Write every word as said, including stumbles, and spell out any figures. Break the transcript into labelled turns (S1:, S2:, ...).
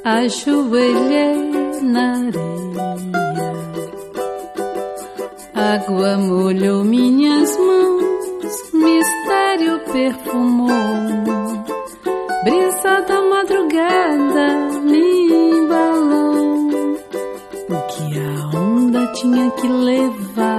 S1: Ajoelhei na areia, água molhou minhas mãos, mistério perfumou, brisa da madrugada me embalou. O que a onda tinha que levar